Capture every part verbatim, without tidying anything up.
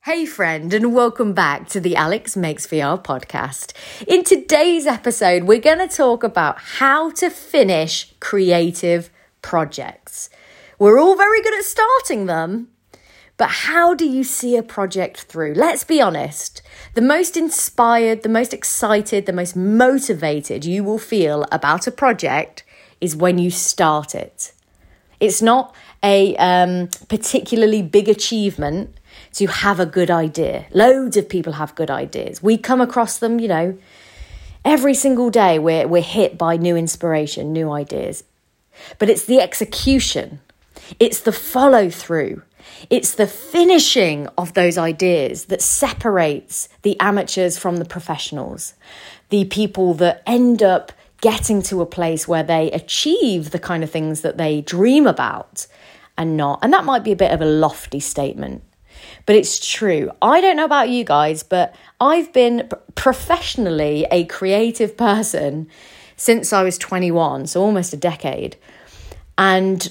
Hey friend, and welcome back to the Alex Makes V R podcast. In today's episode, we're going to talk about how to finish creative projects. We're all very good at starting them, but how do you see a project through? Let's be honest. The most inspired, the most excited, the most motivated you will feel about a project is when you start it. It's not a um, particularly big achievement to have a good idea. Loads of people have good ideas. We come across them, you know, every single day we're, we're hit by new inspiration, new ideas. But it's the execution. It's the follow through. It's the finishing of those ideas that separates the amateurs from the professionals. The people that end up getting to a place where they achieve the kind of things that they dream about and not. And that might be a bit of a lofty statement, but it's true. I don't know about you guys, but I've been professionally a creative person since I was twenty-one, so almost a decade. And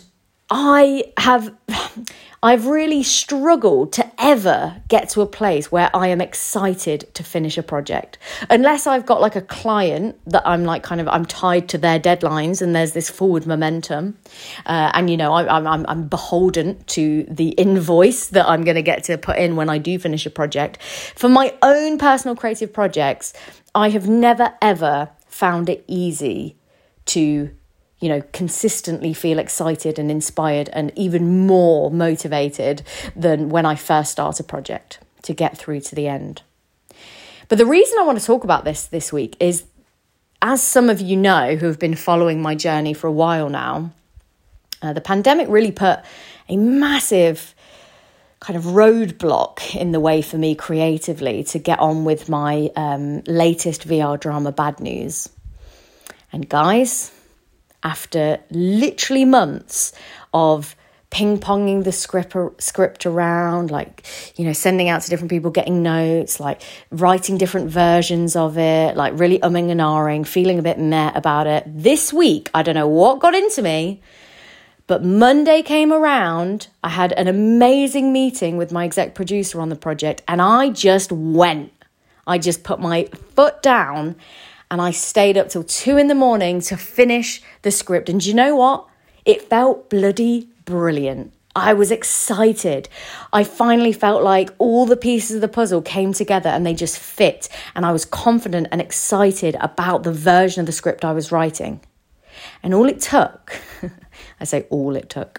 I have, I've really struggled to ever get to a place where I am excited to finish a project. Unless I've got like a client that I'm like kind of, I'm tied to their deadlines and there's this forward momentum. Uh, and, you know, I, I'm, I'm, I'm beholden to the invoice that I'm going to get to put in when I do finish a project. For my own personal creative projects, I have never, ever found it easy to you know, consistently feel excited and inspired and even more motivated than when I first start a project to get through to the end. But the reason I want to talk about this this week is, as some of you know who have been following my journey for a while now, uh, the pandemic really put a massive kind of roadblock in the way for me creatively to get on with my um, latest V R drama, Bad News. And guys, after literally months of ping-ponging the script, script around, like, you know, sending out to different people, getting notes, like writing different versions of it, like really umming and ahhing, feeling a bit meh about it. This week, I don't know what got into me, but Monday came around. I had an amazing meeting with my exec producer on the project, and I just went. I just put my foot down and I stayed up till two in the morning to finish the script. And do you know what? It felt bloody brilliant. I was excited. I finally felt like all the pieces of the puzzle came together and they just fit. And I was confident and excited about the version of the script I was writing. And all it took, I say all it took,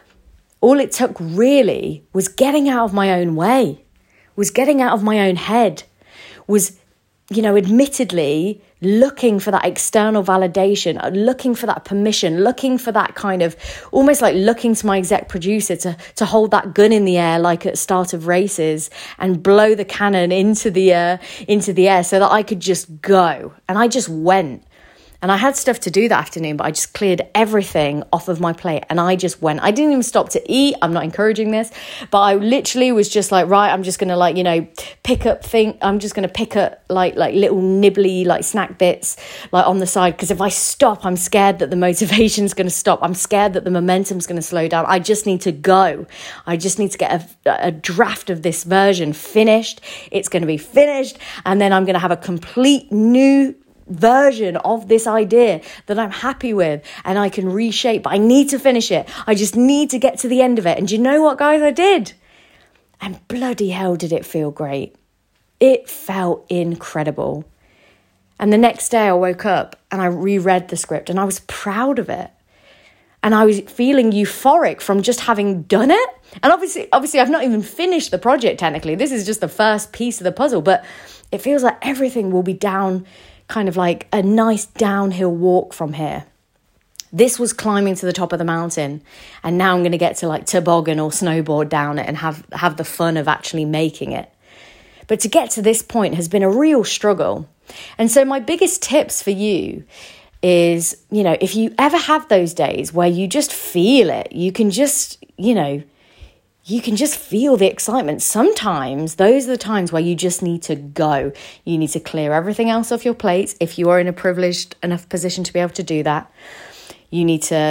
all it took really was getting out of my own way, was getting out of my own head, was, you know, admittedly looking for that external validation, looking for that permission, looking for that kind of, almost like looking to my exec producer to, to hold that gun in the air like at start of races and blow the cannon into the, uh, into the air so that I could just go. And I just went. And I had stuff to do that afternoon, but I just cleared everything off of my plate and I just went. I didn't even stop to eat. I'm not encouraging this, but I literally was just like, right, I'm just going to like, you know, pick up thing. I'm just going to pick up like, like little nibbly, like snack bits, like on the side. Because if I stop, I'm scared that the motivation's going to stop. I'm scared that the momentum's going to slow down. I just need to go. I just need to get a, a draft of this version finished. It's going to be finished. And then I'm going to have a complete new version of this idea that I'm happy with and I can reshape, but I need to finish it. I just need to get to the end of it. And do you know what, guys? I did. And bloody hell did it feel great. It felt incredible. And the next day I woke up and I reread the script and I was proud of it. And I was feeling euphoric from just having done it. And obviously, obviously I've not even finished the project technically. This is just the first piece of the puzzle, but it feels like everything will be down kind of like a nice downhill walk from here. This was climbing to the top of the mountain, and now I'm going to get to like toboggan or snowboard down it and have, have the fun of actually making it. But to get to this point has been a real struggle. And so my biggest tips for you is, you know, if you ever have those days where you just feel it, you can just, you know, you can just feel the excitement. Sometimes those are the times where you just need to go. You need to clear everything else off your plate if you are in a privileged enough position to be able to do that. You need to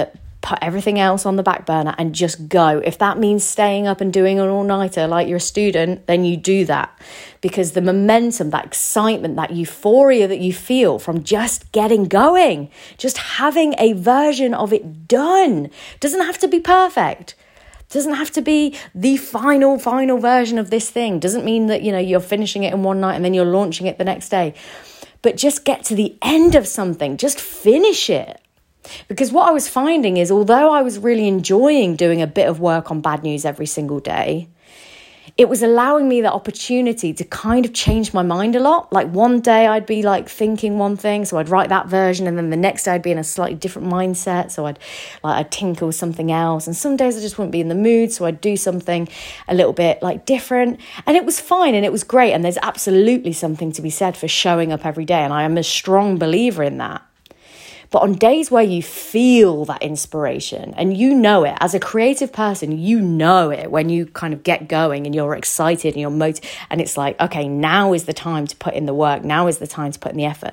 put everything else on the back burner and just go. If that means staying up and doing an all-nighter like you're a student, then you do that. Because the momentum, that excitement, that euphoria that you feel from just getting going, just having a version of it done, doesn't have to be perfect. Doesn't have to be the final, final version of this thing. Doesn't mean that, you know, you're finishing it in one night and then you're launching it the next day. But just get to the end of something. Just finish it. Because what I was finding is, although I was really enjoying doing a bit of work on bad news every single day, it was allowing me the opportunity to kind of change my mind a lot. Like one day I'd be like thinking one thing, so I'd write that version, and then the next day I'd be in a slightly different mindset, so I'd like I'd tinker with something else. And some days I just wouldn't be in the mood, so I'd do something a little bit like different, and it was fine and it was great. And there's absolutely something to be said for showing up every day, and I am a strong believer in that. But on days where you feel that inspiration and you know it, as a creative person, you know it when you kind of get going and you're excited and you're motivated, and it's like, okay, now is the time to put in the work. Now is the time to put in the effort.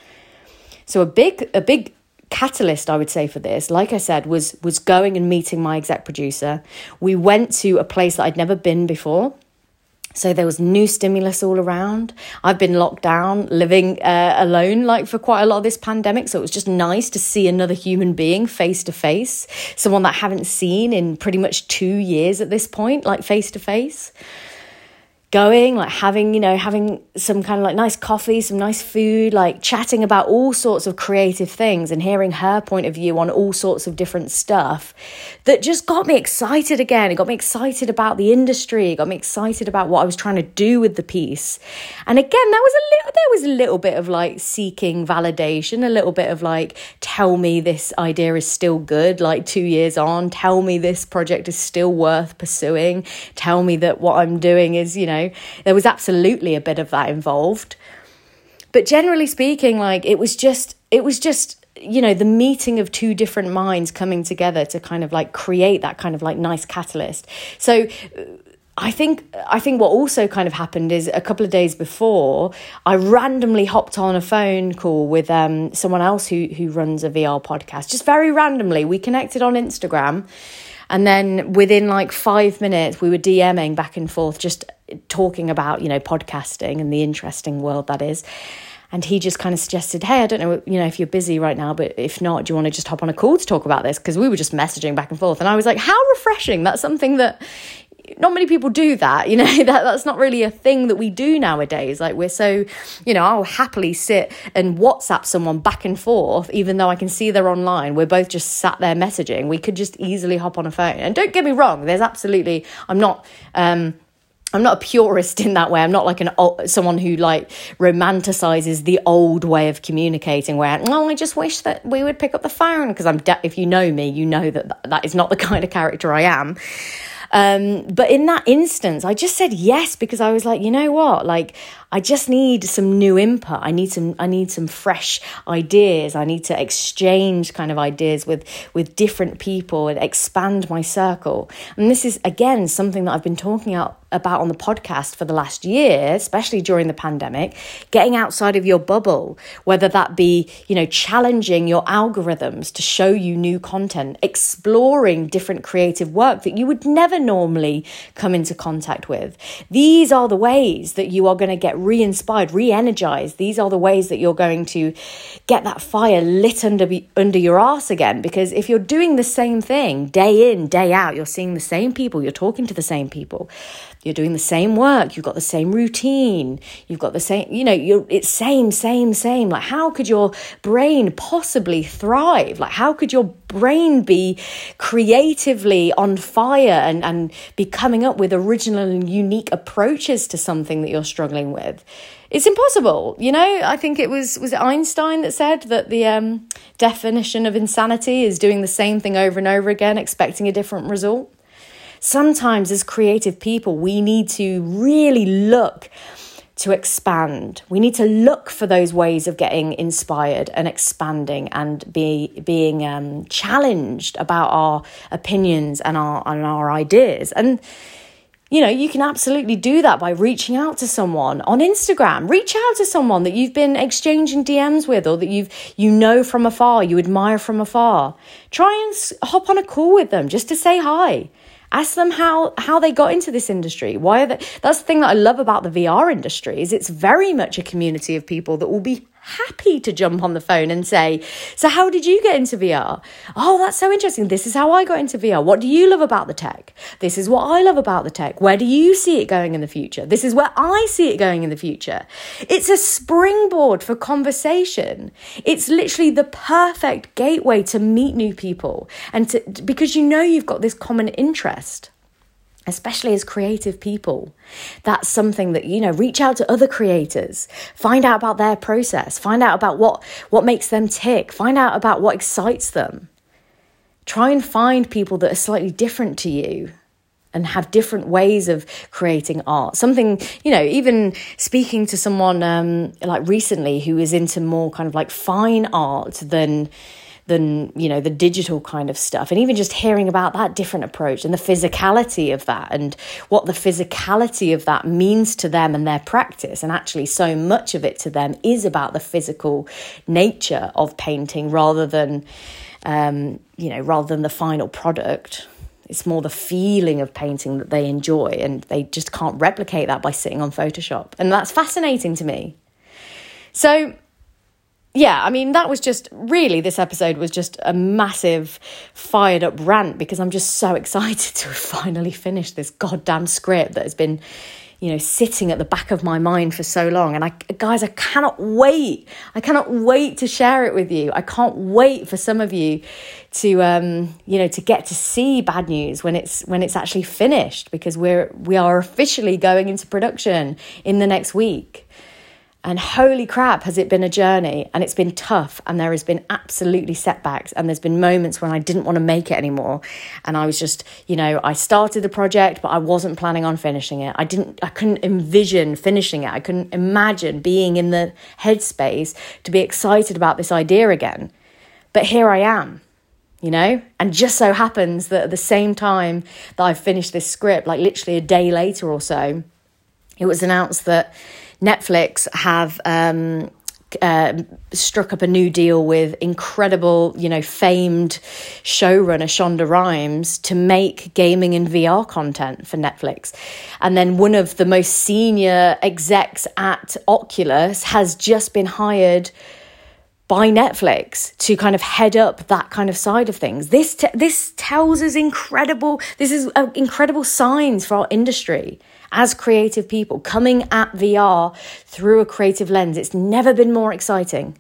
So a big, a big catalyst, I would say, for this, like I said, was, was going and meeting my exec producer. We went to a place that I'd never been before. So there was new stimulus all around. I've been locked down, living uh, alone like for quite a lot of this pandemic. So it was just nice to see another human being face to face, someone that I haven't seen in pretty much two years at this point, like face to face. Going, like having, you know, having some kind of like nice coffee, some nice food, like chatting about all sorts of creative things and hearing her point of view on all sorts of different stuff that just got me excited again. It got me excited about the industry. It got me excited about what I was trying to do with the piece. And again, that was a little, there was a little bit of like seeking validation, a little bit of like, tell me this idea is still good, like two years on, tell me this project is still worth pursuing, tell me that what I'm doing is, you know, there was absolutely a bit of that involved. But generally speaking, like it was just, it was just, you know, the meeting of two different minds coming together to kind of like create that kind of like nice catalyst. So I think, I think what also kind of happened is a couple of days before, I randomly hopped on a phone call with um, someone else who, who runs a V R podcast, just very randomly. We connected on Instagram. And then within like five minutes, we were DMing back and forth, just talking about, you know, podcasting and the interesting world that is. And he just kind of suggested, hey, I don't know, you know, if you're busy right now, but if not, do you want to just hop on a call to talk about this? Because we were just messaging back and forth. And I was like, how refreshing. That's something that not many people do that, you know, that that's not really a thing that we do nowadays. Like we're so, you know, I'll happily sit and WhatsApp someone back and forth, even though I can see they're online. We're both just sat there messaging. We could just easily hop on a phone. And don't get me wrong, there's absolutely, I'm not, um, I'm not a purist in that way. I'm not like an someone who like romanticizes the old way of communicating where, oh, I just wish that we would pick up the phone. Because I'm, de- if you know me, you know that that is not the kind of character I am. Um, but in that instance, I just said yes, because I was like, you know what, like, I just need some new input. I need some, I need some fresh ideas. I need to exchange kind of ideas with, with different people and expand my circle. And this is, again, something that I've been talking out about on the podcast for the last year, especially during the pandemic, getting outside of your bubble, whether that be, you know, challenging your algorithms to show you new content, exploring different creative work that you would never normally come into contact with. These are the ways that you are going to get re-inspired, re-energized. These are the ways that you're going to get that fire lit under, under your arse again. Because if you're doing the same thing day in, day out, you're seeing the same people, you're talking to the same people, you're doing the same work, you've got the same routine, you've got the same, you know, you're it's same, same, same. Like, how could your brain possibly thrive? Like, how could your brain be creatively on fire and, and be coming up with original and unique approaches to something that you're struggling with? It's impossible. You know, I think it was, was it Einstein that said that the um, definition of insanity is doing the same thing over and over again, expecting a different result. Sometimes as creative people, we need to really look to expand. We need to look for those ways of getting inspired and expanding and be being um, challenged about our opinions and our and our ideas. And you know, you can absolutely do that by reaching out to someone on Instagram. Reach out to someone that you've been exchanging D Ms with, or that you've, you know, from afar, you admire from afar. Try and hop on a call with them just to say hi. Ask them how, how they got into this industry. Why are they? That's the thing that I love about the V R industry, is it's very much a community of people that will be happy to jump on the phone and say, so how did you get into V R? Oh, that's so interesting. This is how I got into V R. What do you love about the tech? This is what I love about the tech. Where do you see it going in the future? This is where I see it going in the future. It's a springboard for conversation. It's literally the perfect gateway to meet new people, and to, because you know you've got this common interest. Especially as creative people, that's something that, you know, reach out to other creators, find out about their process, find out about what, what makes them tick, find out about what excites them. Try and find people that are slightly different to you and have different ways of creating art. Something, you know, even speaking to someone um, like recently who is into more kind of like fine art than... than, you know, the digital kind of stuff. And even just hearing about that different approach and the physicality of that, and what the physicality of that means to them and their practice. And actually so much of it to them is about the physical nature of painting rather than, um, you know, rather than the final product. It's more the feeling of painting that they enjoy, and they just can't replicate that by sitting on Photoshop. And that's fascinating to me. So, yeah, I mean, that was just really, this episode was just a massive fired up rant, because I'm just so excited to have finally finished this goddamn script that has been, you know, sitting at the back of my mind for so long. And I, guys, I cannot wait. I cannot wait to share it with you. I can't wait for some of you to, um, you know, to get to see Bad News when it's, when it's actually finished, because we're, we are officially going into production in the next week. And holy crap, has it been a journey, and it's been tough, and there has been absolutely setbacks, and there's been moments when I didn't want to make it anymore. And I was just, you know, I started the project, but I wasn't planning on finishing it. I didn't, I couldn't envision finishing it. I couldn't imagine being in the headspace to be excited about this idea again. But here I am, you know, and just so happens that at the same time that I finished this script, like literally a day later or so, it was announced that Netflix have um, uh, struck up a new deal with incredible, you know, famed showrunner Shonda Rhimes to make gaming and V R content for Netflix. And then one of the most senior execs at Oculus has just been hired by Netflix to kind of head up that kind of side of things. This t- this tells us incredible, this is uh, incredible signs for our industry as creative people coming at V R through a creative lens. It's never been more exciting.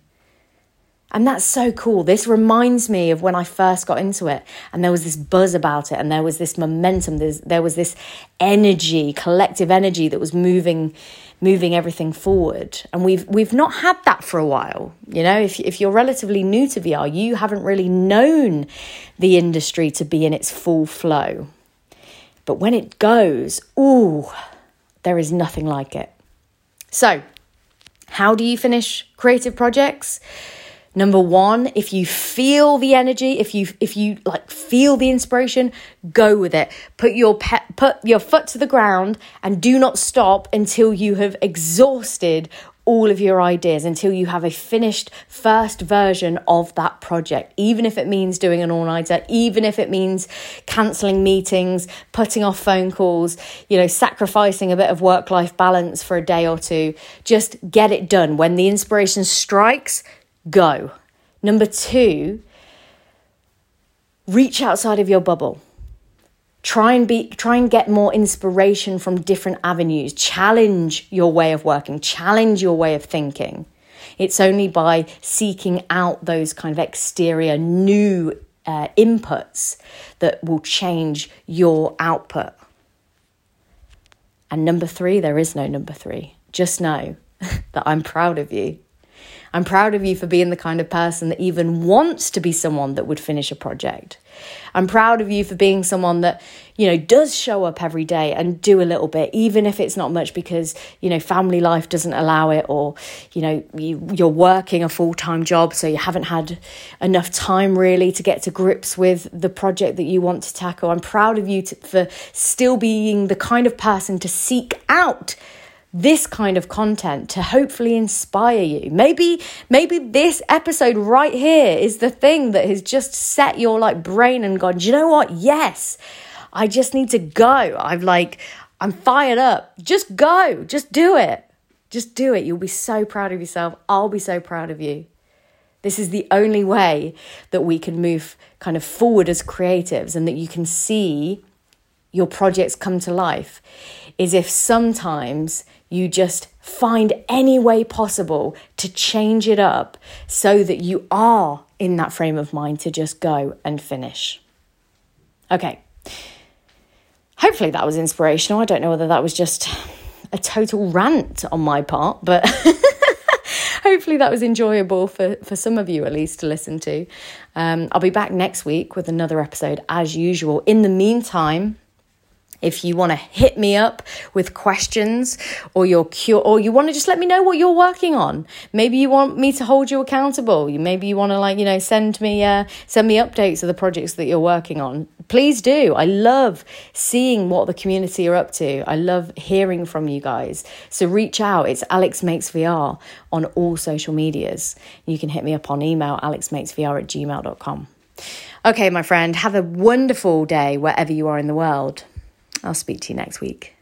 And that's so cool. This reminds me of when I first got into it, and there was this buzz about it, and there was this momentum, There's, there was this energy, collective energy that was moving moving everything forward. And we've we've not had that for a while. You know, if if you're relatively new to V R, you haven't really known the industry to be in its full flow. But when it goes, ooh, there is nothing like it. So, how do you finish creative projects? Number one, if you feel the energy, if you if you like feel the inspiration, go with it. Put your pe- put your foot to the ground and do not stop until you have exhausted all of your ideas, until you have a finished first version of that project. Even if it means doing an all-nighter, even if it means cancelling meetings, putting off phone calls, you know, sacrificing a bit of work-life balance for a day or two, just get it done. When the inspiration strikes, go. Number two, reach outside of your bubble. Try and be, try and get more inspiration from different avenues. Challenge your way of working. Challenge your way of thinking. It's only by seeking out those kind of exterior new uh, inputs that will change your output. And number three, there is no number three. Just know that I'm proud of you. I'm proud of you for being the kind of person that even wants to be someone that would finish a project. I'm proud of you for being someone that, you know, does show up every day and do a little bit, even if it's not much because, you know, family life doesn't allow it, or, you know, you, you're working a full-time job, so you haven't had enough time really to get to grips with the project that you want to tackle. I'm proud of you to, for still being the kind of person to seek out this kind of content to hopefully inspire you. Maybe, maybe this episode right here is the thing that has just set your like brain and gone, do you know what? Yes, I just need to go. I'm like, I'm fired up. Just go, just do it. Just do it. You'll be so proud of yourself. I'll be so proud of you. This is the only way that we can move kind of forward as creatives, and that you can see your projects come to life, is if sometimes you just find any way possible to change it up so that you are in that frame of mind to just go and finish. Okay. Hopefully that was inspirational. I don't know whether that was just a total rant on my part, but hopefully that was enjoyable for, for some of you at least to listen to. Um, I'll be back next week with another episode as usual. In the meantime, if you want to hit me up with questions, or you're cu- or you want to just let me know what you're working on. Maybe you want me to hold you accountable. Maybe you want to like, you know, send me uh, send me updates of the projects that you're working on. Please do. I love seeing what the community are up to. I love hearing from you guys. So reach out. It's Alex Makes V R on all social medias. You can hit me up on email, alexmakesvr at gmail dot com. Okay, my friend, have a wonderful day wherever you are in the world. I'll speak to you next week.